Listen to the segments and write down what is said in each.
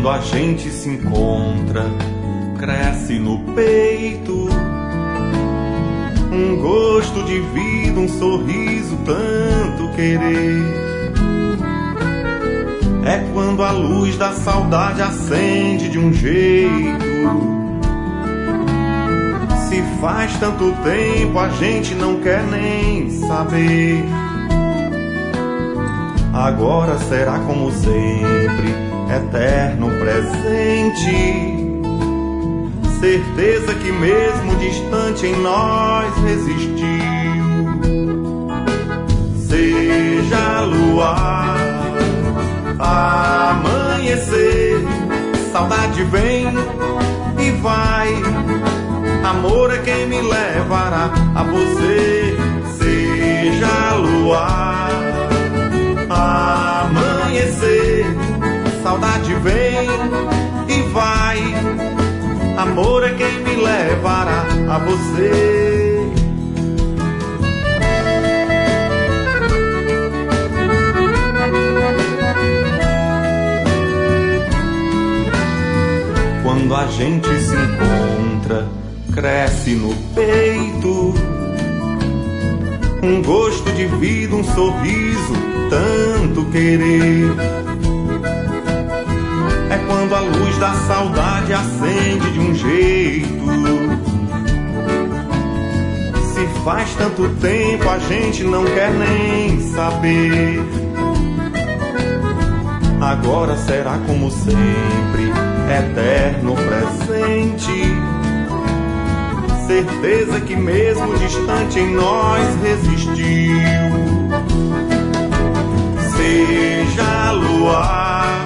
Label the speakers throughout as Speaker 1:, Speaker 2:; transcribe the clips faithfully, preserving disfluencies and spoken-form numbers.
Speaker 1: Quando a gente se encontra, cresce no peito um gosto de vida, um sorriso, tanto querer. É quando a luz da saudade acende de um jeito. Se faz tanto tempo, a gente não quer nem saber. Agora será como sempre, eterno presente. Certeza que mesmo distante em nós resistiu. Seja luar, amanhecer, saudade vem e vai. Amor é quem me levará a você. Seja luar, amanhecer, saudade vem e vai. Amor é quem me levará a você. Quando a gente se encontra, cresce no peito um gosto de vida, um sorriso, tanto querer. É quando a luz da saudade acende de um jeito. Se faz tanto tempo, a gente não quer nem saber. Agora será como sempre, eterno presente. Certeza que mesmo distante em nós resistiu. Seja luar,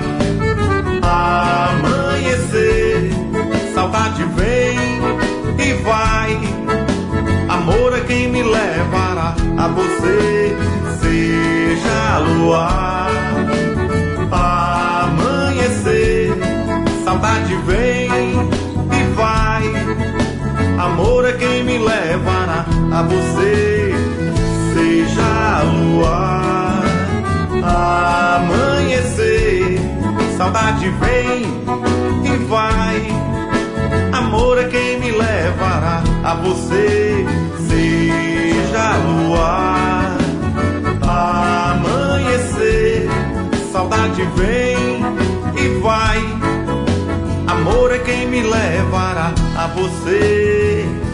Speaker 1: amanhecer, saudade vem e vai. Amor é quem me levará a você. Seja luar, amanhecer, saudade vem e vai. Amor é quem me levará a você. Seja luar, amanhecer, saudade vem e vai. Amor é quem me levará a você. Seja luar, amanhecer, saudade vem e vai. Amor é quem me levará a você.